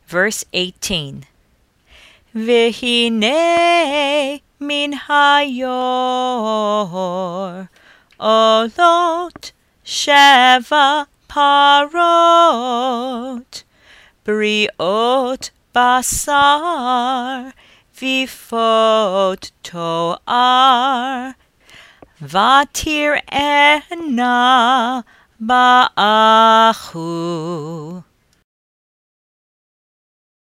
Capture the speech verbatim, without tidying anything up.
Verse eighteen. V'hinei min hayor olot sheva parot briot basar vifot toar vatir ena ba'achu